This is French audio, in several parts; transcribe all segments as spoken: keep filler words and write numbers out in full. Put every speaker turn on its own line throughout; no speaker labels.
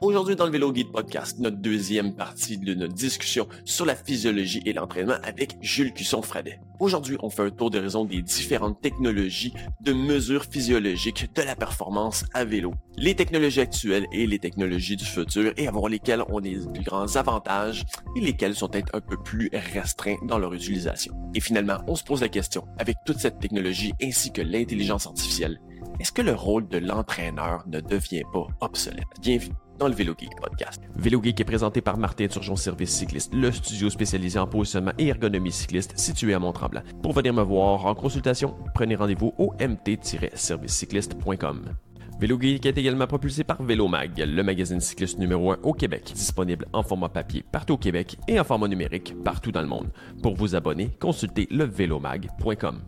Aujourd'hui, dans le Vélo Guide Podcast, notre deuxième partie de notre discussion sur la physiologie et l'entraînement avec Jules Cusson-Fradet. Aujourd'hui, on fait un tour d'horizon des différentes technologies de mesure physiologique de la performance à vélo, les technologies actuelles et les technologies du futur, et à voir lesquelles ont des plus grands avantages et lesquelles sont peut-être un peu plus restreints dans leur utilisation. Et finalement, on se pose la question, avec toute cette technologie ainsi que l'intelligence artificielle, est-ce que le rôle de l'entraîneur ne devient pas obsolète? Bienvenue dans le Vélo Geek Podcast. Vélo Geek est présenté par Martin Turgeon Service Cycliste, le studio spécialisé en positionnement et ergonomie cycliste situé à Mont-Tremblant. Pour venir me voir en consultation, prenez rendez-vous au m t tiret service cycliste point com. Vélo Geek est également propulsé par Vélomag, le magazine cycliste numéro un au Québec, disponible en format papier partout au Québec et en format numérique partout dans le monde. Pour vous abonner, consultez le vélomag point com.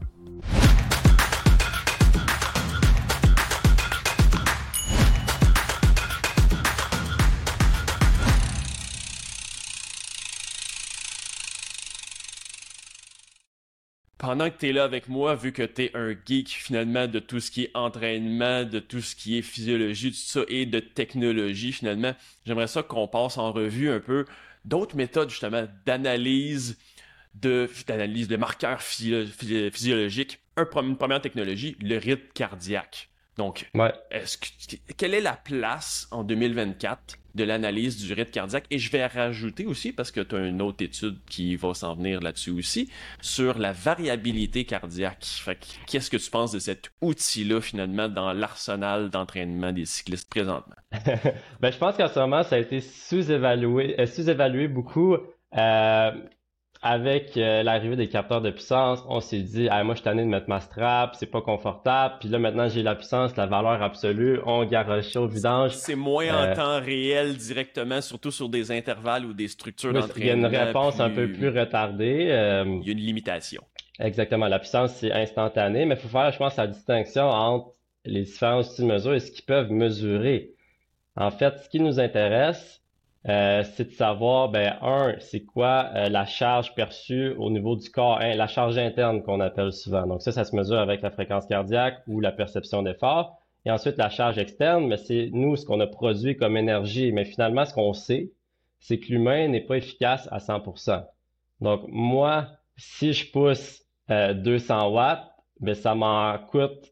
Pendant que tu es là avec moi, vu que tu es un geek finalement de tout ce qui est entraînement, de tout ce qui est physiologie, tout ça, et de technologie finalement, j'aimerais ça qu'on passe en revue un peu d'autres méthodes justement d'analyse, de, d'analyse de marqueurs physio- physiologiques. Un, une première technologie, le rythme cardiaque. Donc,
ouais.
est-ce que, quelle est la place en deux mille vingt-quatre de l'analyse du rythme cardiaque? Et je vais rajouter aussi, parce que tu as une autre étude qui va s'en venir là-dessus aussi, sur la variabilité cardiaque. Fait que, qu'est-ce que tu penses de cet outil-là, finalement, dans l'arsenal d'entraînement des cyclistes présentement?
ben, je pense qu'en ce moment, ça a été sous-évalué, euh, sous-évalué beaucoup. Euh, avec euh, l'arrivée des capteurs de puissance, on s'est dit ah, moi je suis tanné de mettre ma strap, c'est pas confortable, puis là maintenant j'ai la puissance, la valeur absolue, on garoche ça au vidange.
C'est moins euh, en temps réel directement, surtout sur des intervalles ou des structures
oui,
d'entraînement.
Il y a une réponse
plus...
un peu plus retardée. Euh,
il y a une limitation.
Exactement, la puissance c'est instantané, mais il faut faire, je pense, la distinction entre les différents outils de mesure et ce qu'ils peuvent mesurer. En fait, ce qui nous intéresse, Euh, c'est de savoir, ben, un, c'est quoi euh, la charge perçue au niveau du corps, hein, la charge interne qu'on appelle souvent. Donc ça, ça se mesure avec la fréquence cardiaque ou la perception d'effort. Et ensuite, la charge externe, mais c'est nous, ce qu'on a produit comme énergie. Mais finalement, ce qu'on sait, c'est que l'humain n'est pas efficace à cent pour cent. Donc moi, si je pousse euh, deux cents watts, ben, ça m'en coûte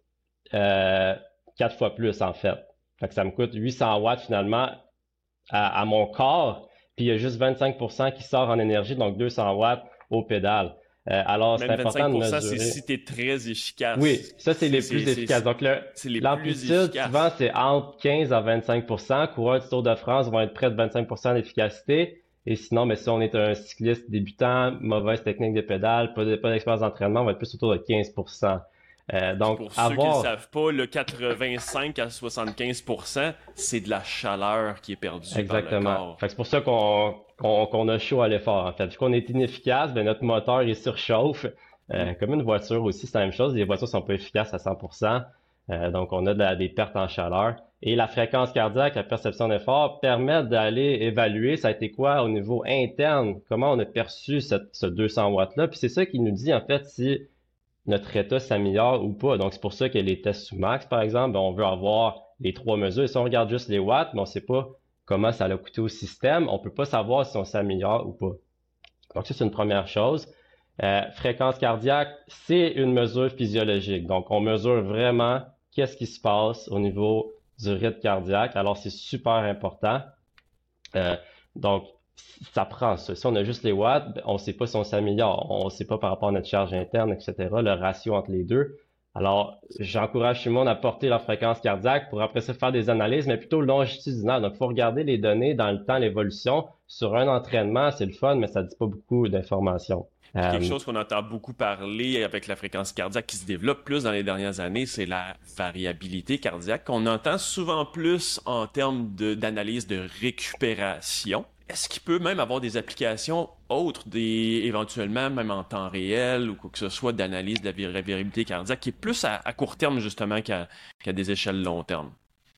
euh, quatre fois plus, en fait. Fait que ça me coûte huit cents watts finalement À, à mon corps, puis il y a juste vingt-cinq pour cent qui sort en énergie, donc deux cents watts au pédale. Euh, alors,
Même
c'est important de mesurer.
c'est si tu es très efficace.
Oui, ça, c'est, c'est les
c'est,
plus
c'est,
efficaces.
C'est,
donc, le,
c'est les
l'amplitude,
plus efficaces.
souvent, c'est entre quinze à vingt-cinq pour cent. Coureurs du Tour de France vont être près de vingt-cinq pour cent d'efficacité. Et sinon, mais si on est un cycliste débutant, mauvaise technique de pédale, pas, de, pas d'expérience d'entraînement, on va être plus autour de quinze pour cent. Euh, donc,
pour ceux
avoir...
qui ne savent pas, le quatre-vingt-cinq à soixante-quinze pour cent, c'est de la chaleur qui est perdue.
Exactement.
Par le corps.
Fait que c'est pour ça qu'on, qu'on, qu'on a chaud à l'effort, en fait. Vu qu'on est inefficace, ben notre moteur il surchauffe. Euh, mm. Comme une voiture aussi, c'est la même chose. Les voitures sont pas efficaces à cent pour cent. Euh, donc, on a de la, des pertes en chaleur. Et la fréquence cardiaque, la perception d'effort, permettent d'aller évaluer ça a été quoi au niveau interne, comment on a perçu cette, ce deux cents watts-là. Puis c'est ça qui nous dit, en fait, si notre état s'améliore ou pas. Donc, c'est pour ça que les tests sous max, par exemple, ben, on veut avoir les trois mesures. Et si on regarde juste les watts, mais on ne sait pas comment ça a coûté au système, on ne peut pas savoir si on s'améliore ou pas. Donc, ça, c'est une première chose. Euh, fréquence cardiaque, c'est une mesure physiologique. Donc, on mesure vraiment qu'est-ce qui se passe au niveau du rythme cardiaque. Alors, c'est super important. Euh, donc, ça prend ça. Si on a juste les watts, on ne sait pas si on s'améliore. On ne sait pas par rapport à notre charge interne, et cetera, le ratio entre les deux. Alors, j'encourage tout le monde à porter leur fréquence cardiaque pour après ça faire des analyses, mais plutôt longitudinales. Donc, il faut regarder les données dans le temps, l'évolution. Sur un entraînement, c'est le fun, mais ça ne dit pas beaucoup d'informations.
Quelque chose qu'on entend beaucoup parler avec la fréquence cardiaque qui se développe plus dans les dernières années, c'est la variabilité cardiaque qu'on entend souvent plus en termes de, d'analyse de récupération. Est-ce qu'il peut même avoir des applications autres, des, éventuellement même en temps réel ou quoi que ce soit, d'analyse de la variabilité cardiaque qui est plus à, à court terme justement qu'à, qu'à des échelles long terme?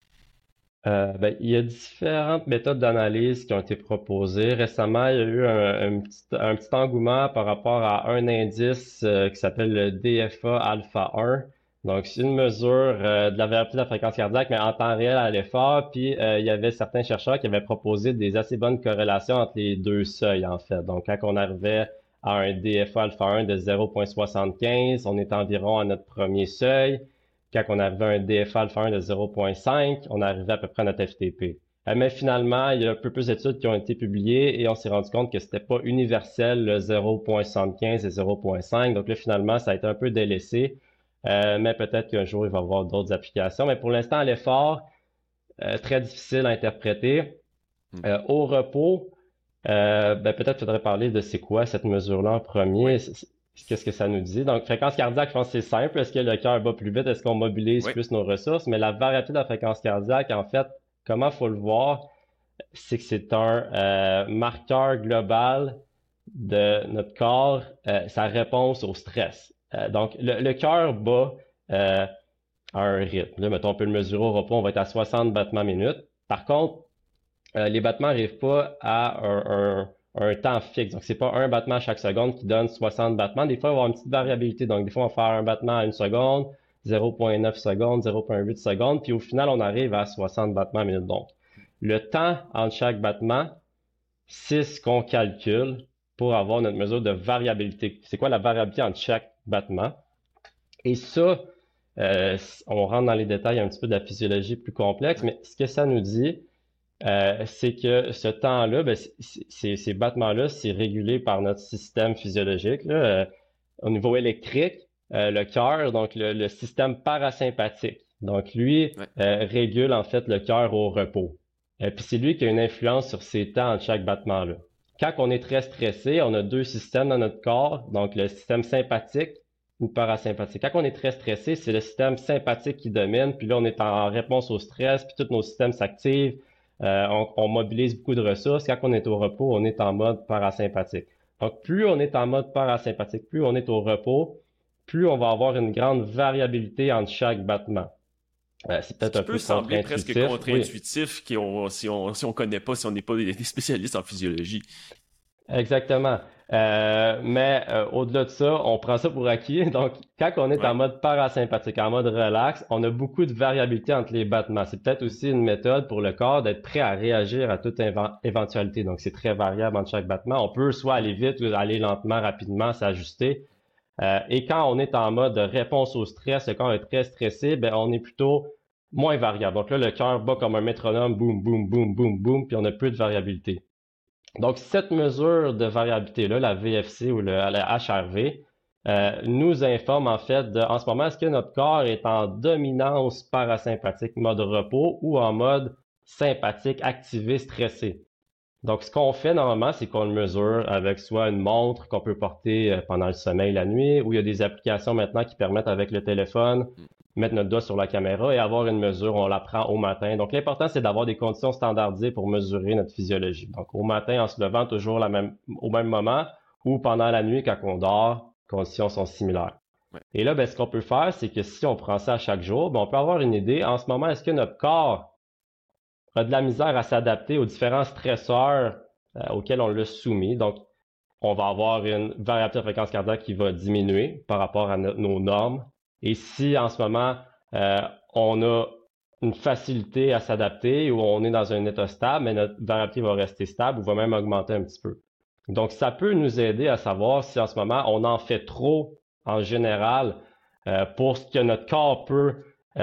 Euh, ben, il y a différentes méthodes d'analyse qui ont été proposées. Récemment, il y a eu un, un, petit, un petit engouement par rapport à un indice euh, qui s'appelle le D F A alpha un. Donc, c'est une mesure euh, de la variabilité de la fréquence cardiaque, mais en temps réel à l'effort. Puis, euh, il y avait certains chercheurs qui avaient proposé des assez bonnes corrélations entre les deux seuils, en fait. Donc, quand on arrivait à un D F A alpha un de zéro virgule soixante-quinze, on est environ à notre premier seuil. Quand on arrivait à un D F A alpha un de zéro virgule cinq, on arrivait à peu près à notre F T P. Euh, mais finalement, il y a un peu plus d'études qui ont été publiées et on s'est rendu compte que c'était pas universel le zéro virgule soixante-quinze et zéro virgule cinq. Donc là, finalement, ça a été un peu délaissé. Euh, mais peut-être qu'un jour, il va y avoir d'autres applications. Mais pour l'instant, à l'effort, euh, très difficile à interpréter. Euh, au repos, euh, ben, peut-être qu'il faudrait parler de c'est quoi cette mesure-là en premier.
Oui.
Qu'est-ce que ça nous dit? Donc, fréquence cardiaque, je pense que c'est simple. Est-ce que le cœur bat plus vite? Est-ce qu'on mobilise
Oui.
plus nos ressources? Mais la variabilité de la fréquence cardiaque, en fait, comment faut le voir? C'est que c'est un euh, marqueur global de notre corps, euh, sa réponse au stress. Euh, donc, le, le cœur bat euh, à un rythme. Là, mettons, on peut le mesurer au repos, on va être à soixante battements minutes. Par contre, euh, les battements n'arrivent pas à un, un, un temps fixe. Donc, c'est pas un battement à chaque seconde qui donne soixante battements. Des fois, il va y avoir une petite variabilité. Donc, des fois, on va faire un battement à une seconde, zéro virgule neuf secondes, zéro virgule huit secondes, puis au final, on arrive à soixante battements minutes. Donc, le temps entre chaque battement, c'est ce qu'on calcule pour avoir notre mesure de variabilité. C'est quoi la variabilité entre chaque battement? Et ça, euh, on rentre dans les détails un petit peu de la physiologie plus complexe, mais ce que ça nous dit, euh, c'est que ce temps-là, ben, ces battements-là, c'est régulé par notre système physiologique. Là, euh, au niveau électrique, euh, le cœur, donc le, le système parasympathique. Donc lui,
Ouais.
euh, régule en fait le cœur au repos. Et puis c'est lui qui a une influence sur ces temps entre chaque battement-là. Quand on est très stressé, on a deux systèmes dans notre corps, donc le système sympathique ou parasympathique. Quand on est très stressé, c'est le système sympathique qui domine, puis là on est en réponse au stress, puis tous nos systèmes s'activent, euh, on, on mobilise beaucoup de ressources. Quand on est au repos, on est en mode parasympathique. Donc plus on est en mode parasympathique, plus on est au repos, plus on va avoir une grande variabilité entre chaque battement. Euh, c'est peut-être un peu
sembler presque
contre-intuitif.
contre-intuitif oui. on, si on si on connaît pas, si on n'est pas des, des spécialistes en physiologie.
Exactement. Euh, mais euh, au-delà de ça, on prend ça pour acquis. Donc, quand on est
Ouais.
en mode parasympathique, en mode relax, on a beaucoup de variabilité entre les battements. C'est peut-être aussi une méthode pour le corps d'être prêt à réagir à toute éventualité. Donc, c'est très variable entre chaque battement. On peut soit aller vite ou aller lentement, rapidement, s'ajuster. Euh, et quand on est en mode réponse au stress, quand on est très stressé, ben, on est plutôt moins variable. Donc là, le cœur bat comme un métronome, boum, boum, boum, boum, boum, puis on a plus de variabilité. Donc, cette mesure de variabilité-là, la V F C ou le, la H R V, euh, nous informe en fait de, en ce moment, est-ce que notre corps est en dominance parasympathique, mode repos, ou en mode sympathique, activé, stressé. Donc, ce qu'on fait normalement, c'est qu'on le mesure avec soit une montre qu'on peut porter pendant le sommeil la nuit, ou il y a des applications maintenant qui permettent avec le téléphone mettre notre doigt sur la caméra et avoir une mesure, on la prend au matin. Donc, l'important, c'est d'avoir des conditions standardisées pour mesurer notre physiologie. Donc, au matin, en se levant toujours la même, au même moment, ou pendant la nuit, quand on dort, conditions sont similaires.
Ouais.
Et là, ben, ce qu'on peut faire, c'est que si on prend ça à chaque jour, ben, on peut avoir une idée. En ce moment, est-ce que notre corps a de la misère à s'adapter aux différents stresseurs euh, auxquels on l'a soumis? Donc, on va avoir une variabilité de fréquence cardiaque qui va diminuer par rapport à no- nos normes. Et si en ce moment, euh, on a une facilité à s'adapter ou on est dans un état stable, mais notre variabilité va rester stable ou va même augmenter un petit peu. Donc, ça peut nous aider à savoir si en ce moment, on en fait trop en général euh, pour ce que notre corps peut,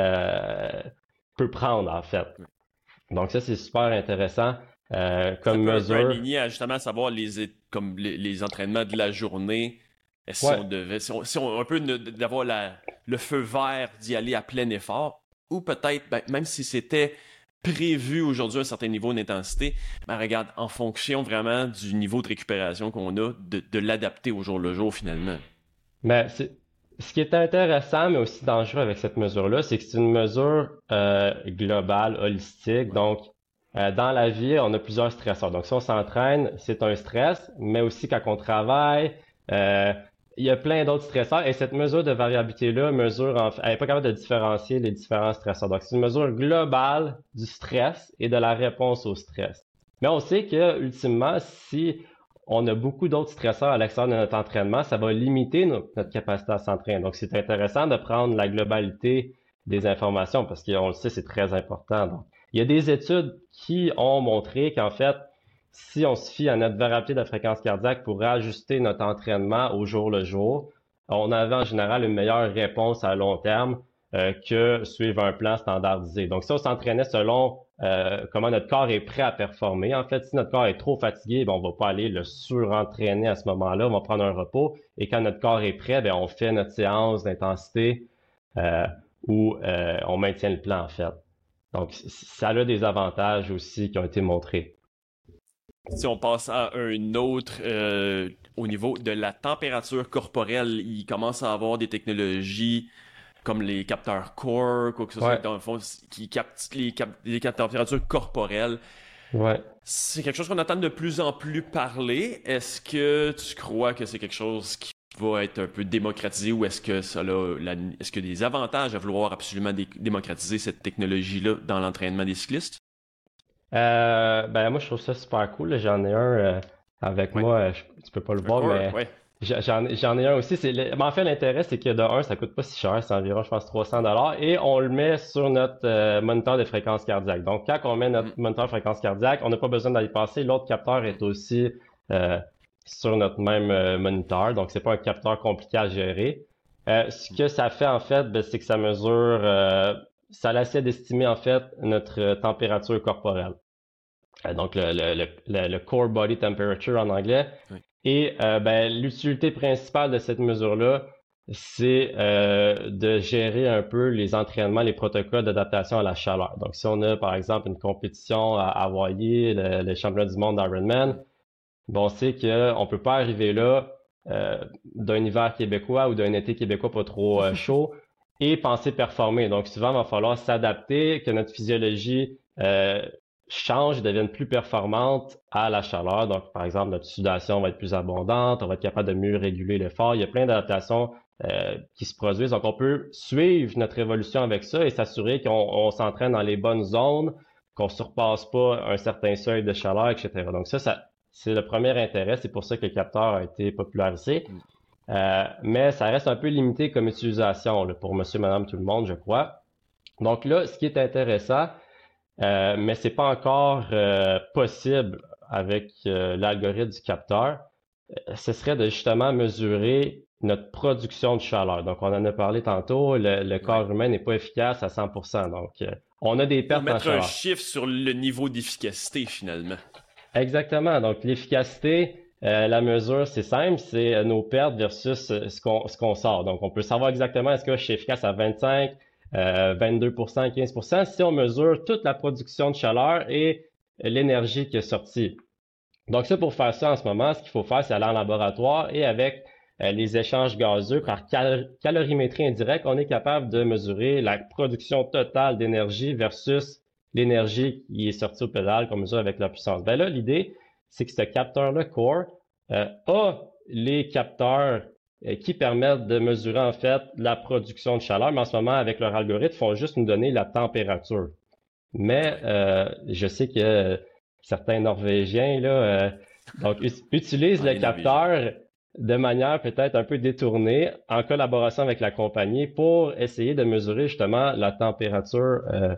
euh, peut prendre, en fait. Donc, ça, c'est super intéressant euh, comme
ça peut
mesure.
un peu aligner à justement savoir les, comme les, les entraînements de la journée. Si
Ouais.
on devait, si on, si on un peu d'avoir la, le feu vert d'y aller à plein effort, ou peut-être, ben, même si c'était prévu aujourd'hui un certain niveau d'intensité, ben regarde, en fonction vraiment du niveau de récupération qu'on a, de, de l'adapter au jour le jour finalement.
Mais c'est, ce qui est intéressant, mais aussi dangereux avec cette mesure-là, c'est que c'est une mesure euh, globale, holistique. Donc, euh, dans la vie, on a plusieurs stresseurs. Donc, si on s'entraîne, c'est un stress, mais aussi quand on travaille, euh, il y a plein d'autres stresseurs et cette mesure de variabilité-là mesure, en fait, elle n'est pas capable de différencier les différents stresseurs. Donc, c'est une mesure globale du stress et de la réponse au stress. Mais on sait que, ultimement, si on a beaucoup d'autres stresseurs à l'extérieur de notre entraînement, ça va limiter no- notre capacité à s'entraîner. Donc, c'est intéressant de prendre la globalité des informations parce qu'on le sait, c'est très important. Donc, il y a des études qui ont montré qu'en fait, si on se fie à notre variabilité de la fréquence cardiaque pour ajuster notre entraînement au jour le jour, on avait en général une meilleure réponse à long terme euh, que suivre un plan standardisé. Donc, si on s'entraînait selon euh, comment notre corps est prêt à performer, en fait, si notre corps est trop fatigué, ben, on va pas aller le surentraîner à ce moment-là, on va prendre un repos. Et quand notre corps est prêt, ben, on fait notre séance d'intensité euh, où euh, on maintient le plan, en fait. Donc, ça a des avantages aussi qui ont été montrés.
Si on passe à un autre, euh, au niveau de la température corporelle, il commence à avoir des technologies comme les capteurs Core, quoi que ce soit,
Ouais,
dans le fond, qui captent les, cap les cap- températures corporelles.
ouais.
C'est quelque chose qu'on entend de plus en plus parler. Est-ce que tu crois que c'est quelque chose qui va être un peu démocratisé ou est-ce que ça a la- est-ce qu'il y a des avantages à vouloir absolument dé- démocratiser cette technologie-là dans l'entraînement des cyclistes?
Euh, ben moi je trouve ça super cool. là. J'en ai un euh, avec
Ouais.
moi. euh, je- tu peux pas le
Un
voir,
Core,
mais
ouais.
j'en j'en j'en ai un aussi. C'est le- mais en fait l'intérêt c'est que de un ça coûte pas si cher, c'est environ je pense trois cents dollars et on le met sur notre euh, moniteur de fréquence cardiaque. Donc quand on met notre
Mhm.
moniteur de fréquence cardiaque, on n'a pas besoin d'aller passer. L'autre capteur est aussi euh, sur notre même euh, moniteur. Donc c'est pas un capteur compliqué à gérer. Euh, ce que ça fait en fait, ben, c'est que ça mesure, euh, ça essaie d'estimer en fait notre euh, température corporelle. Euh, donc le, le, le, le- le core body temperature en anglais.
Ouais.
Et euh, ben, l'utilité principale de cette mesure-là, c'est euh, de gérer un peu les entraînements, les protocoles d'adaptation à la chaleur. Donc, si on a par exemple une compétition à Hawaii, le, le championnat du monde d'Ironman, bon, on sait qu'on peut pas arriver là euh, d'un hiver québécois ou d'un été québécois pas trop euh, chaud et penser performer. Donc, souvent, il va falloir s'adapter, que notre physiologie euh, change, devienne plus performante à la chaleur. Donc, par exemple, notre sudation va être plus abondante, on va être capable de mieux réguler l'effort. Il y a plein d'adaptations euh, qui se produisent. Donc, on peut suivre notre évolution avec ça et s'assurer qu'on on s'entraîne dans les bonnes zones, qu'on surpasse pas un certain seuil de chaleur, et cetera. Donc, ça, ça c'est le premier intérêt. C'est pour ça que le capteur a été popularisé.
Mm.
Euh, mais ça reste un peu limité comme utilisation là, pour monsieur, madame, tout le monde, je crois. Donc là, ce qui est intéressant, euh, mais c'est pas encore euh, possible avec euh, l'algorithme du capteur, euh, ce serait de justement mesurer notre production de chaleur. Donc, on en a parlé tantôt, le, le
Ouais.
corps humain n'est pas efficace à cent pour cent. Donc, euh, on a des
Pour
pertes en
mettre un
chaleur.
chiffre sur le niveau d'efficacité, finalement.
Exactement. Donc, l'efficacité, euh, la mesure, c'est simple, c'est euh, nos pertes versus euh, ce qu'on ce qu'on sort. Donc, on peut savoir exactement est-ce que je suis efficace à vingt-cinq, euh, vingt-deux pour cent, quinze pour cent si on mesure toute la production de chaleur et l'énergie qui est sortie. Donc, ça, pour faire ça en ce moment, ce qu'il faut faire, c'est aller en laboratoire et avec euh, les échanges gazeux
Ouais.
par cal calorimétrie indirecte, on est capable de mesurer la production totale d'énergie versus l'énergie qui est sortie au pédale qu'on mesure avec la puissance. Ben là, l'idée, c'est que ce capteur-là, Core, euh, a les capteurs euh, qui permettent de mesurer en fait la production de chaleur, mais en ce moment, avec leur algorithme, ils font juste nous donner la température. Mais
Ouais.
euh, je sais que euh, certains Norvégiens là, euh, donc, ut- utilisent
Ah,
le
les Norvégiens.
capteur de manière peut-être un peu détournée en collaboration avec la compagnie pour essayer de mesurer justement la température, euh,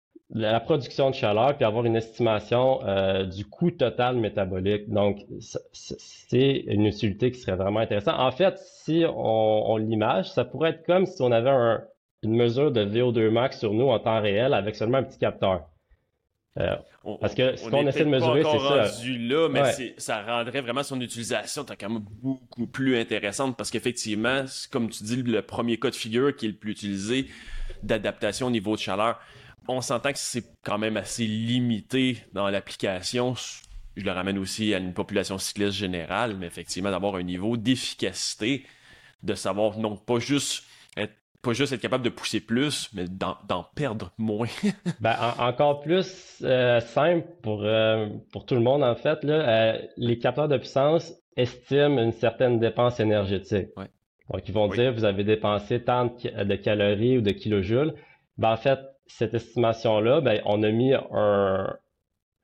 la production de chaleur, puis avoir une estimation euh, du coût total métabolique. Donc, c- c- c'est une utilité qui serait vraiment intéressante. En fait, si on, on l'image, ça pourrait être comme si on avait un- une mesure de V O deux max sur nous en temps réel avec seulement un petit capteur. Euh, parce
On,
que ce
on,
qu'on
est
essaie de
peut-être pas
mesurer, c'est
encore
ça.
rendu là, mais
Ouais,
c'est, ça rendrait vraiment son utilisation tant quand même beaucoup plus intéressante parce qu'effectivement, c'est comme tu dis, le premier cas de figure qui est le plus utilisé d'adaptation au niveau de chaleur, on s'entend que c'est quand même assez limité dans l'application. Je le ramène aussi à une population cycliste générale, mais effectivement, d'avoir un niveau d'efficacité, de savoir non pas juste être, pas juste être capable de pousser plus, mais d'en, d'en perdre moins.
ben, en- encore plus euh, simple pour, euh, pour tout le monde, en fait, là, euh, les capteurs de puissance estiment une certaine dépense énergétique.
Ouais.
Donc, ils vont
Oui.
dire, vous avez dépensé tant de, ca- de calories ou de kilojoules. Ben, en fait, cette estimation-là, ben, on a mis un,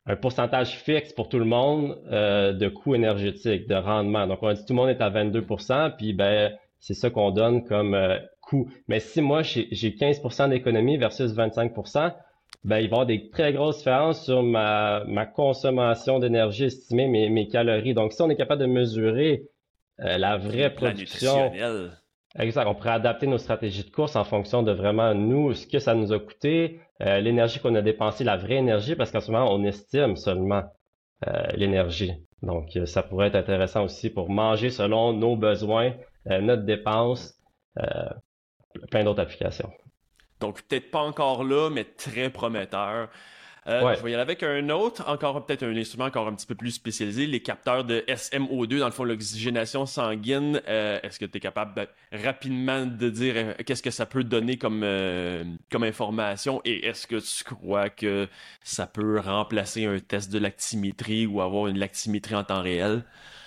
un pourcentage fixe pour tout le monde euh, de coût énergétique, de rendement. Donc, on a dit tout le monde est à vingt-deux pour cent, puis ben c'est ça qu'on donne comme euh, coût. Mais si moi, j'ai j'ai quinze pour cent d'économie versus vingt-cinq pour cent, ben il va y avoir des très grosses différences sur ma, ma consommation d'énergie estimée, mes, mes calories. Donc, si on est capable de mesurer euh, la vraie
Plan
production,
nutritionnel.
exact, on pourrait adapter nos stratégies de course en fonction de vraiment nous, ce que ça nous a coûté, euh, l'énergie qu'on a dépensée, la vraie énergie, parce qu'en ce moment, on estime seulement euh, l'énergie. Donc, euh, ça pourrait être intéressant aussi pour manger selon nos besoins, euh, notre dépense, euh, plein d'autres applications.
Donc, peut-être pas encore là, mais très prometteur. Euh,
Ouais.
je vais y aller avec un autre, encore peut-être un instrument encore un petit peu plus spécialisé, les capteurs de S M O deux, dans le fond, l'oxygénation sanguine. Euh, est-ce que tu es capable de, rapidement de dire euh, qu'est-ce que ça peut donner comme, euh, comme information et est-ce que tu crois que ça peut remplacer un test de lactymétrie ou avoir une lactymétrie en temps réel?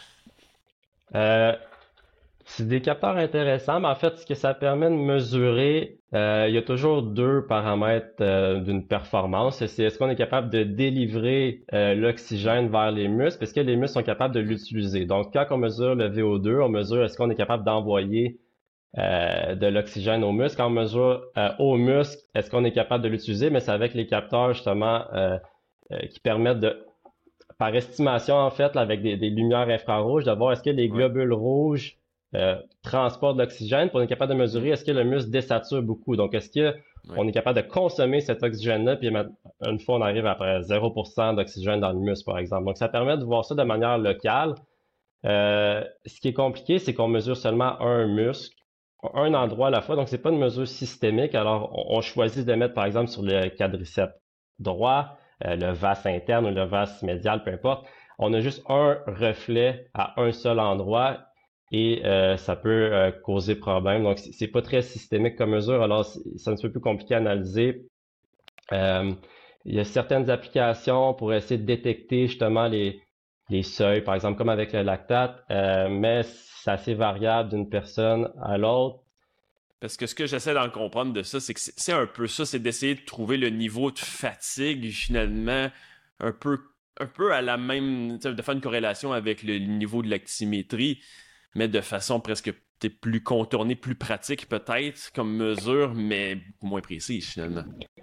Euh, c'est des capteurs intéressants, mais en fait, ce que ça permet de mesurer, euh, il y a toujours deux paramètres euh, d'une performance. C'est est-ce qu'on est capable de délivrer euh, l'oxygène vers les muscles, parce que les muscles sont capables de l'utiliser. Donc, quand on mesure le V O deux, on mesure est-ce qu'on est capable d'envoyer euh, de l'oxygène aux muscles. Quand on mesure euh, aux muscles, est-ce qu'on est capable de l'utiliser, mais c'est avec les capteurs justement euh, euh, qui permettent de, par estimation en fait, là, avec des, des lumières infrarouges, de voir est-ce que les
Ouais.
globules rouges euh, transportent de l'oxygène, puis on est capable de mesurer est-ce que le muscle désature beaucoup. Donc, est-ce que
Ouais.
on est capable de consommer cet oxygène-là, puis une fois on arrive après zéro pour cent d'oxygène dans le muscle, par exemple. Donc, ça permet de voir ça de manière locale. Euh, ce qui est compliqué, c'est qu'on mesure seulement un muscle, un endroit à la fois, donc c'est pas une mesure systémique. Alors, on, on choisit de mettre, par exemple, sur le quadriceps droit, euh, le vas interne ou le vas médial, peu importe. On a juste un reflet à un seul endroit et euh, ça peut euh, causer problème. Donc, c'est pas très systémique comme mesure, alors c'est un petit peu plus compliqué à analyser. Euh, il y a certaines applications pour essayer de détecter justement les, les seuils, par exemple comme avec le lactate, euh, mais c'est assez variable d'une personne à l'autre.
Parce que ce que j'essaie d'en comprendre de ça, c'est que c'est un peu ça, c'est d'essayer de trouver le niveau de fatigue finalement un peu, un peu à la même, de faire une corrélation avec le niveau de lactymétrie, mais de façon presque peut-être plus contournée, plus pratique peut-être comme mesure, mais beaucoup moins précise finalement.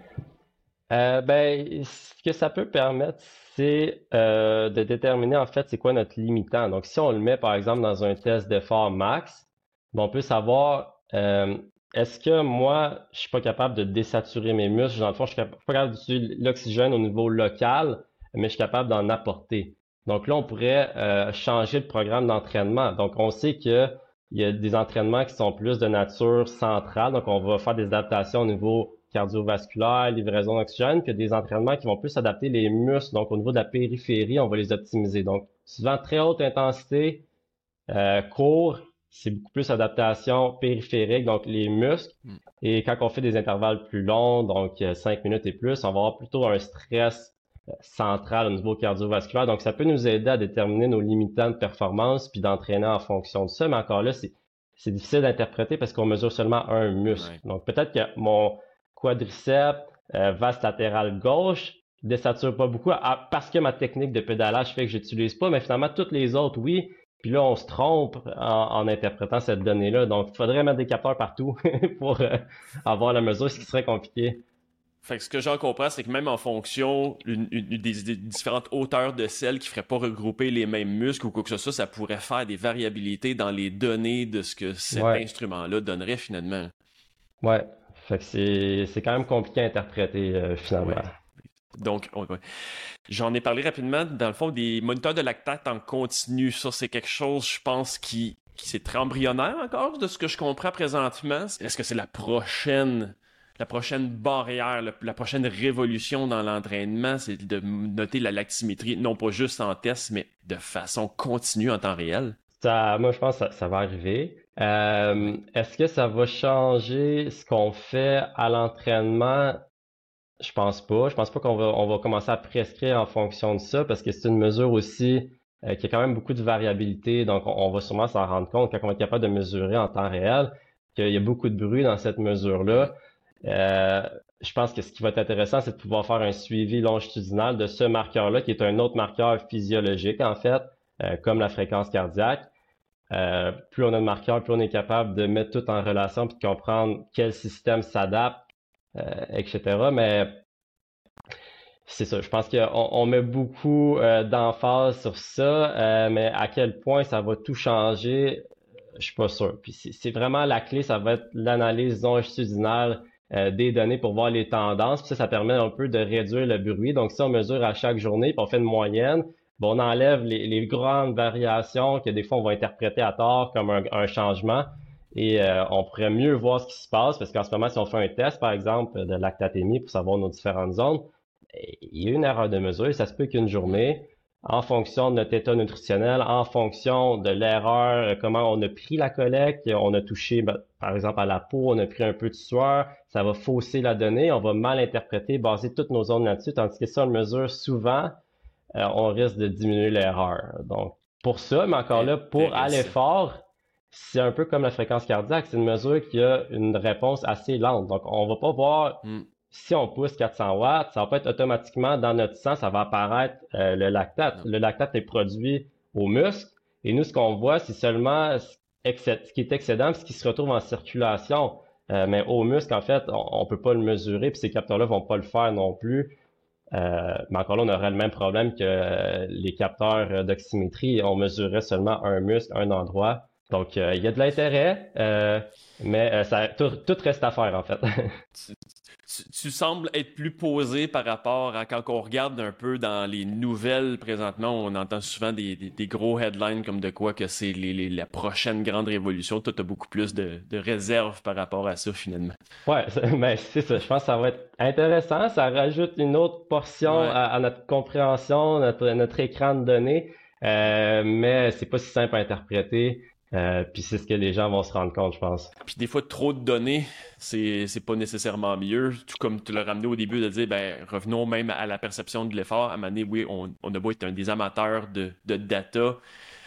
Euh, ben, ce que ça peut permettre, c'est euh, de déterminer en fait c'est quoi notre limitant. Donc, si on le met par exemple dans un test d'effort max, ben, on peut savoir euh, est-ce que moi je suis pas capable de désaturer mes muscles. Dans le fond, je suis pas capable d'utiliser l'oxygène au niveau local, mais je suis capable d'en apporter. Donc là, on pourrait euh, changer le programme d'entraînement. Donc, on sait que il y a des entraînements qui sont plus de nature centrale. Donc, on va faire des adaptations au niveau cardiovasculaire, livraison d'oxygène, puis il y a des entraînements qui vont plus adapter les muscles. Donc, au niveau de la périphérie, on va les optimiser. Donc, souvent, très haute intensité, euh, court, c'est beaucoup plus adaptation périphérique, donc les muscles.
Mm.
Et quand on fait des intervalles plus longs, donc cinq minutes et plus, on va avoir plutôt un stress central au niveau cardiovasculaire. Donc, ça peut nous aider à déterminer nos limitants de performance puis d'entraîner en fonction de ça. Mais encore là, c'est c'est difficile d'interpréter parce qu'on mesure seulement un muscle.
Ouais.
Donc, peut-être que mon quadriceps, euh, vaste latéral gauche, désature pas beaucoup à, parce que ma technique de pédalage fait que j'utilise pas, mais finalement, toutes les autres, oui. Puis là, on se trompe en, en interprétant cette donnée-là. Donc, il faudrait mettre des capteurs partout pour euh, avoir la mesure, ce qui serait compliqué.
Fait que ce que j'en comprends, c'est que même en fonction une, une, des, des différentes hauteurs de selles qui ne feraient pas regrouper les mêmes muscles ou quoi que ce soit, ça pourrait faire des variabilités dans les données de ce que cet
Ouais.
instrument-là donnerait finalement.
Ouais. Fait que c'est, c'est quand même compliqué à interpréter euh, finalement.
Ouais. Donc, ouais, ouais. J'en ai parlé rapidement, dans le fond, des moniteurs de lactate en continu. Ça, c'est quelque chose, je pense, qui, qui c'est très embryonnaire encore, de ce que je comprends présentement. Est-ce que c'est la prochaine, la prochaine barrière, la, la prochaine révolution dans l'entraînement, c'est de noter la lactymétrie, non pas juste en test, mais de façon continue en temps réel?
Ça, moi, je pense que ça, ça va arriver. Euh, est-ce que ça va changer ce qu'on fait à l'entraînement? Je pense pas. Je pense pas qu'on va, on va commencer à prescrire en fonction de ça parce que c'est une mesure aussi euh, qui a quand même beaucoup de variabilité. Donc, on, on va sûrement s'en rendre compte quand on va être capable de mesurer en temps réel qu'il y a beaucoup de bruit dans cette mesure-là. Euh, je pense que ce qui va être intéressant, c'est de pouvoir faire un suivi longitudinal de ce marqueur-là, qui est un autre marqueur physiologique, en fait, euh, comme la fréquence cardiaque. Euh, plus on a de marqueurs, plus on est capable de mettre tout en relation puis de comprendre quel système s'adapte, euh, et cetera. Mais c'est ça, je pense qu'on on met beaucoup euh, d'emphase sur ça, euh, mais à quel point ça va tout changer, je suis pas sûr. Puis c'est c'est vraiment la clé, ça va être l'analyse longitudinale euh, des données pour voir les tendances. Puis ça, ça permet un peu de réduire le bruit. Donc si on mesure à chaque journée, puis on fait une moyenne, bon, on enlève les, les grandes variations que des fois on va interpréter à tort comme un, un changement. Et euh, on pourrait mieux voir ce qui se passe, parce qu'en ce moment, si on fait un test, par exemple, de lactatémie pour savoir nos différentes zones, il y a une erreur de mesure. Ça se peut qu'une journée, en fonction de notre état nutritionnel, en fonction de l'erreur, euh, comment on a pris la collecte, on a touché, ben, par exemple, à la peau, on a pris un peu de sueur, ça va fausser la donnée, on va mal interpréter, baser toutes nos zones là-dessus, tandis que si on le mesure souvent, euh, on risque de diminuer l'erreur. Donc, pour ça, mais encore là, pour aller
Intéressant.
fort, c'est un peu comme la fréquence cardiaque, c'est une mesure qui a une réponse assez lente. Donc, on va pas voir
Hmm.
si on pousse quatre cents watts, ça va pas être automatiquement dans notre sang, ça va apparaître euh, le lactate.
Non.
Le lactate est produit au muscle et nous, ce qu'on voit, c'est seulement ce excé- ce qui est excédent puis ce qui se retrouve en circulation. Euh, mais au muscle, en fait, on, on peut pas le mesurer puis ces capteurs-là vont pas le faire non plus. Euh, mais encore là, on aurait le même problème que euh, les capteurs euh, d'oxymétrie. On mesurait seulement un muscle, un endroit. Donc, euh, il y a de l'intérêt, euh, mais euh, ça, tout, tout reste à faire, en fait.
Tu, tu- tu sembles être plus posé par rapport à quand on regarde un peu dans les nouvelles présentement, on entend souvent des, des- des gros headlines comme de quoi que c'est les- les- la prochaine grande révolution. Toi, tu as beaucoup plus de, de réserves par rapport à ça finalement.
Ouais, c'est- ben, c'est ça. Je pense que ça va être intéressant. Ça rajoute une autre portion
Ouais.
à, à notre compréhension, notre, notre écran de données, euh, mais c'est pas si simple à interpréter. Euh, puis c'est ce que les gens vont se rendre compte, je pense.
Puis des fois, trop de données, c'est c'est pas nécessairement mieux. Tout comme tu l'as ramené au début de dire, ben revenons même à la perception de l'effort. À un moment donné, oui, on, on a beau être un des amateurs de, de data,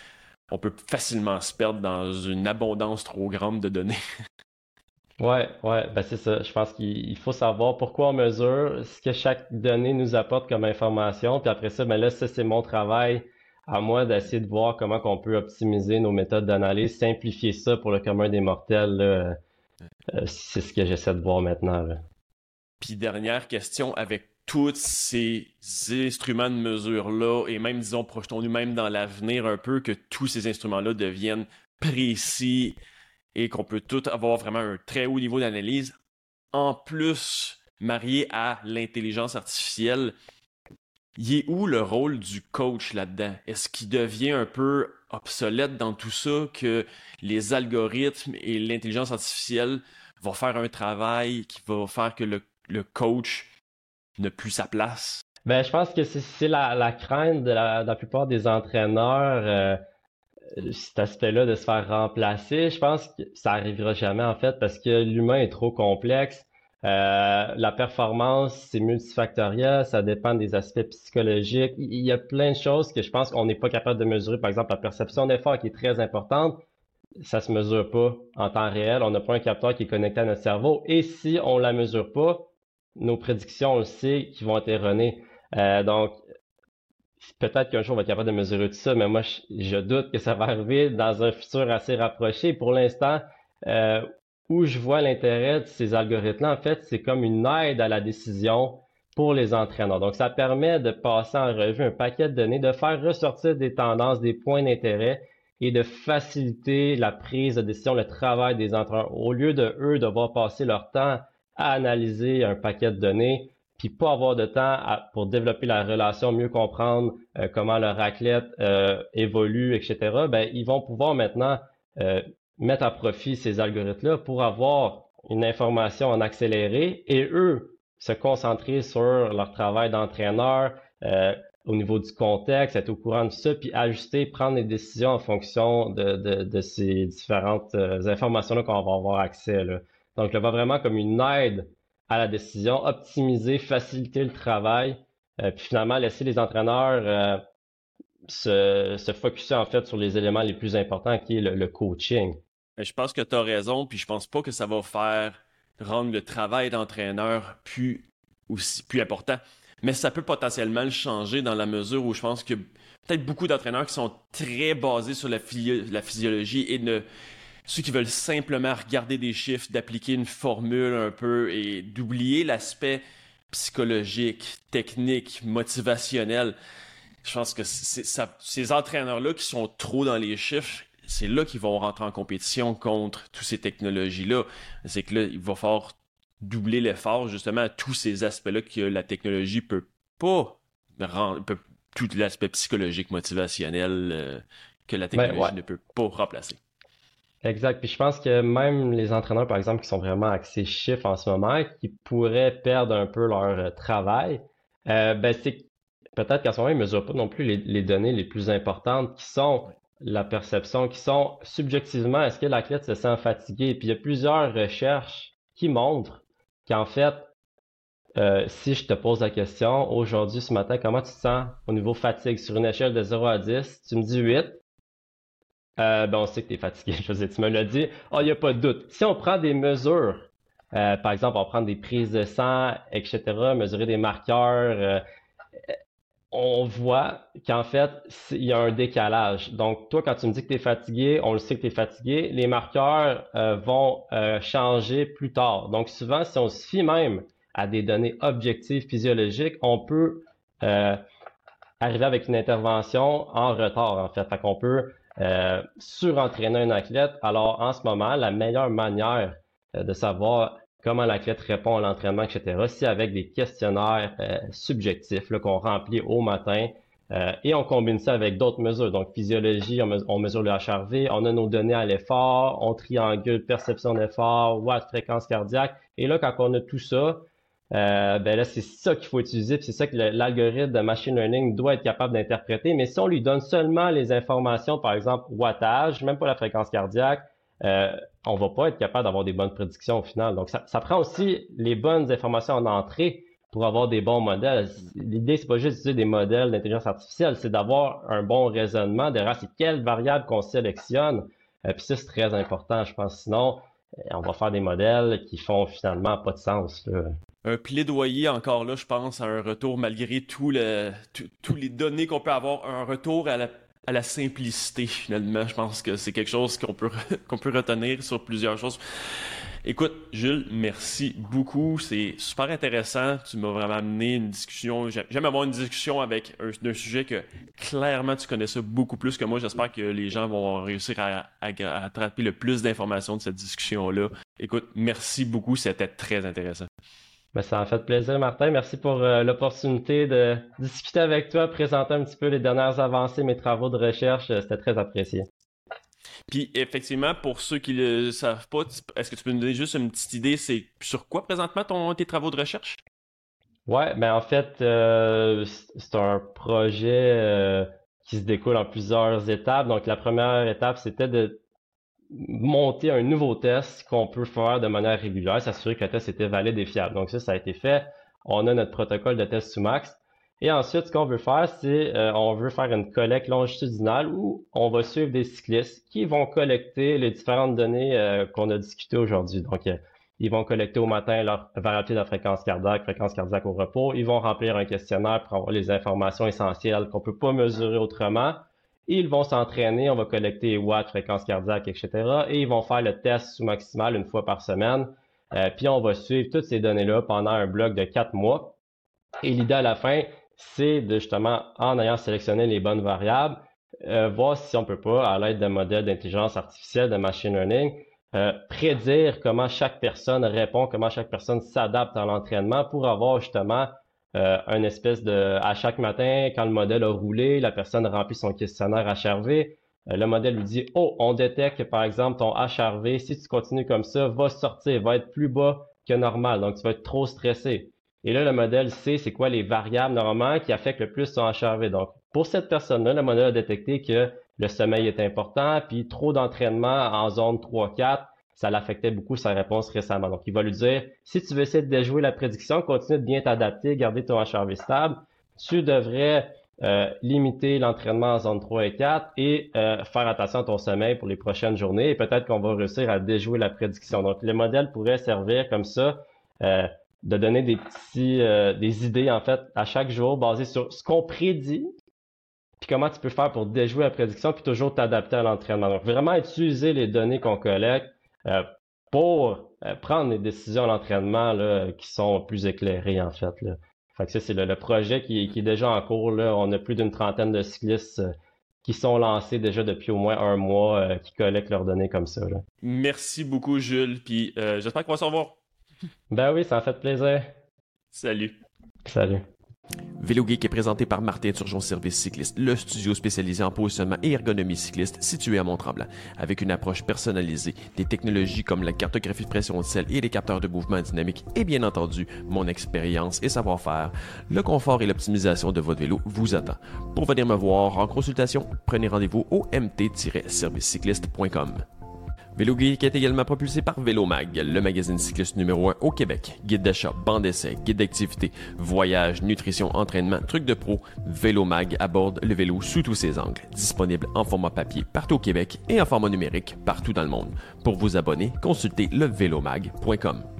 on peut facilement se perdre dans une abondance trop grande de données.
Ouais, ouais, ben c'est ça. Je pense qu'il il faut savoir pourquoi on mesure, ce que chaque donnée nous apporte comme information, puis après ça, ben là, ça c'est mon travail à moi d'essayer de voir comment qu'on peut optimiser nos méthodes d'analyse, simplifier ça pour le commun des mortels, là. Euh, c'est ce que j'essaie de voir maintenant, là.
Puis dernière question, avec tous ces instruments de mesure-là, et même, disons, projetons-nous même dans l'avenir un peu, que tous ces instruments-là deviennent précis et qu'on peut tout avoir vraiment un très haut niveau d'analyse, en plus marié à l'intelligence artificielle, il est où le rôle du coach là-dedans? Est-ce qu'il devient un peu obsolète dans tout ça, que les algorithmes et l'intelligence artificielle vont faire un travail qui va faire que le, le coach n'a plus sa place?
Ben, je pense que c'est c'est la, la crainte de la, de la plupart des entraîneurs, euh, cet aspect-là de se faire remplacer. Je pense que ça arrivera jamais, en fait, parce que l'humain est trop complexe. Euh, la performance, c'est multifactoriel, ça dépend des aspects psychologiques. Il il y a plein de choses que je pense qu'on n'est pas capable de mesurer. Par exemple, la perception d'effort qui est très importante, ça se mesure pas en temps réel. On n'a pas un capteur qui est connecté à notre cerveau. Et si on la mesure pas, nos prédictions, on le sait, qui vont être erronées. Euh, donc, peut-être qu'un jour, on va être capable de mesurer tout ça, mais moi, je, je doute que ça va arriver dans un futur assez rapproché. Pour l'instant, euh, où je vois l'intérêt de ces algorithmes-là, en fait, c'est comme une aide à la décision pour les entraîneurs. Donc, ça permet de passer en revue un paquet de données, de faire ressortir des tendances, des points d'intérêt et de faciliter la prise de décision, le travail des entraîneurs. Au lieu de eux devoir passer leur temps à analyser un paquet de données, puis pas avoir de temps à- pour développer la relation, mieux comprendre euh, comment leur athlète euh, évolue, et cetera, ben, ils vont pouvoir maintenant euh, mettre à profit ces algorithmes-là pour avoir une information en accéléré et eux se concentrer sur leur travail d'entraîneur euh, au niveau du contexte, être au courant de ça, puis ajuster, prendre les décisions en fonction de, de, de ces différentes euh, informations-là qu'on va avoir accès, là. Donc, je le vois vraiment comme une aide à la décision, optimiser, faciliter le travail, euh, puis finalement laisser les entraîneurs euh, se, se focuser en fait sur les éléments les plus importants qui est le, le coaching.
Mais je pense que tu as raison, puis je pense pas que ça va faire rendre le travail d'entraîneur plus, aussi, plus important. Mais ça peut potentiellement le changer dans la mesure où je pense que peut-être beaucoup d'entraîneurs qui sont très basés sur la, physio- la physiologie et ne, ceux qui veulent simplement regarder des chiffres, d'appliquer une formule un peu et d'oublier l'aspect psychologique, technique, motivationnel. Je pense que c'est, ça, ces entraîneurs-là qui sont trop dans les chiffres, c'est là qu'ils vont rentrer en compétition contre toutes ces technologies-là. C'est que là, il va falloir doubler l'effort justement à tous ces aspects-là que la technologie peut pas rendre, peut, tout l'aspect psychologique, motivationnel euh, que la
Ben
technologie
ouais,
ne peut pas remplacer.
exact. Puis je pense que même les entraîneurs, par exemple, qui sont vraiment axés chiffres en ce moment, qui pourraient perdre un peu leur euh, travail, euh, ben c'est peut-être qu'à ce moment, ils ne mesurent pas non plus les, les données les plus importantes qui sont
Ouais.
la perception, qui sont subjectivement, est-ce que l'athlète se sent fatigué? Puis il y a plusieurs recherches qui montrent qu'en fait, euh, si je te pose la question, aujourd'hui, ce matin, comment tu te sens au niveau fatigue? Sur une échelle de zéro à dix, tu me dis huit. Euh, ben on sait que tu es fatigué. Je veux dire, tu me l'as dit. Oh, il n'y a pas de doute. Si on prend des mesures, euh, par exemple, on prend des prises de sang, et cetera, mesurer des marqueurs, euh, on voit qu'en fait, il y a un décalage. Donc, toi, quand tu me dis que tu es fatigué, on le sait que tu es fatigué, les marqueurs euh, vont euh, changer plus tard. Donc, souvent, si on se fie même à des données objectives physiologiques, on peut euh, arriver avec une intervention en retard, en fait. Fait qu'on peut euh, surentraîner un athlète. Alors, en ce moment, la meilleure manière euh, de savoir comment l'athlète répond à l'entraînement, et cetera, c'est avec des questionnaires euh, subjectifs là, qu'on remplit au matin euh, et on combine ça avec d'autres mesures. Donc, physiologie, on, me- on mesure le H R V, on a nos données à l'effort, on triangule perception d'effort, watts, fréquence cardiaque. Et là, quand on a tout ça, euh, ben là, c'est ça qu'il faut utiliser, puis c'est ça que le- l'algorithme de machine learning doit être capable d'interpréter. Mais si on lui donne seulement les informations, par exemple, wattage, même pas la fréquence cardiaque, euh, on va pas être capable d'avoir des bonnes prédictions au final. Donc, ça, ça prend aussi les bonnes informations en entrée pour avoir des bons modèles. L'idée, c'est pas juste d'utiliser des modèles d'intelligence artificielle, c'est d'avoir un bon raisonnement derrière c'est quelles variables qu'on sélectionne. Euh, puis ça, c'est très important, je pense. Sinon, euh, on va faire des modèles qui font finalement pas de sens, là.
Un plaidoyer encore là, je pense, à un retour, malgré tout le, tout- tous les données qu'on peut avoir, un retour à la, à la simplicité finalement. Je pense que c'est quelque chose qu'on peut, qu'on peut retenir sur plusieurs choses. Écoute, Jules, merci beaucoup. C'est super intéressant. Tu m'as vraiment amené une discussion. J'ai- J'aime avoir une discussion avec un, un sujet que clairement tu connais ça beaucoup plus que moi. J'espère que les gens vont réussir à, à, à attraper le plus d'informations de cette discussion-là. Écoute, merci beaucoup. C'était très intéressant.
Ben, ça m'a fait plaisir, Martin. Merci pour euh, l'opportunité de discuter avec toi, présenter un petit peu les dernières avancées, mes travaux de recherche. Euh, C'était très apprécié.
Puis effectivement, pour ceux qui le savent pas, tu- est-ce que tu peux nous donner juste une petite idée, c'est sur quoi présentement ton, tes travaux de recherche?
Ouais, ben en fait, euh, c- c'est un projet euh, qui se découle en plusieurs étapes. Donc, la première étape, c'était de monter un nouveau test qu'on peut faire de manière régulière, s'assurer que le test était valide et fiable. Donc ça, ça a été fait. On a notre protocole de test sous max. Et ensuite, ce qu'on veut faire, c'est euh, on veut faire une collecte longitudinale où on va suivre des cyclistes qui vont collecter les différentes données euh, qu'on a discutées aujourd'hui. Donc, euh, ils vont collecter au matin leur variabilité de la fréquence cardiaque, fréquence cardiaque au repos. Ils vont remplir un questionnaire pour avoir les informations essentielles qu'on peut pas mesurer autrement. Ils vont s'entraîner, on va collecter watts, fréquence cardiaque, et cetera. Et ils vont faire le test sous maximal une fois par semaine. Euh, puis on va suivre toutes ces données-là pendant un bloc de quatre mois. Et l'idée à la fin, c'est de justement, en ayant sélectionné les bonnes variables, euh, voir si on peut pas, à l'aide de modèles d'intelligence artificielle, de machine learning, euh, prédire comment chaque personne répond, comment chaque personne s'adapte à l'entraînement pour avoir justement euh, une espèce de, à chaque matin, quand le modèle a roulé, la personne remplit son questionnaire H R V, euh, le modèle lui dit, oh, on détecte que par exemple ton H R V, si tu continues comme ça, va sortir, va être plus bas que normal, donc tu vas être trop stressé. Et là, le modèle sait c'est quoi les variables normalement qui affectent le plus son H R V. Donc, pour cette personne-là, le modèle a détecté que le sommeil est important, puis trop d'entraînement en zone trois quatre, ça l'affectait beaucoup sa réponse récemment. Donc, il va lui dire, si tu veux essayer de déjouer la prédiction, continue de bien t'adapter, garder ton H R V stable, tu devrais euh, limiter l'entraînement en zone trois et quatre et euh, faire attention à ton sommeil pour les prochaines journées et peut-être qu'on va réussir à déjouer la prédiction. Donc, le modèle pourrait servir comme ça, euh, de donner des petits, euh, des idées en fait à chaque jour basées sur ce qu'on prédit, puis comment tu peux faire pour déjouer la prédiction, puis toujours t'adapter à l'entraînement. Donc, vraiment utiliser les données qu'on collecte euh, pour euh, prendre des décisions à l'entraînement là, qui sont plus éclairées en fait, là. Fait que ça, c'est le, le projet qui, qui est déjà en cours, là. On a plus d'une trentaine de cyclistes euh, qui sont lancés déjà depuis au moins un mois, euh, qui collectent leurs données comme ça, là.
Merci beaucoup, Jules, puis euh, j'espère qu'on va se revoir.
Ben oui, ça a fait plaisir.
Salut.
Salut.
VéloGeek est présenté par Martin Turgeon Service Cycliste, le studio spécialisé en positionnement et ergonomie cycliste situé à Mont-Tremblant. Avec une approche personnalisée, des technologies comme la cartographie de pression de sel et les capteurs de mouvement dynamique et bien entendu, mon expérience et savoir-faire, le confort et l'optimisation de votre vélo vous attend. Pour venir me voir en consultation, prenez rendez-vous au m t tiret service cycliste point com. VéloGeek est également propulsé par Vélomag, le magazine cycliste numéro un au Québec. Guide d'achat, banc d'essai, guide d'activité, voyage, nutrition, entraînement, trucs de pro, Vélomag aborde le vélo sous tous ses angles. Disponible en format papier partout au Québec et en format numérique partout dans le monde. Pour vous abonner, consultez le vélomag point com.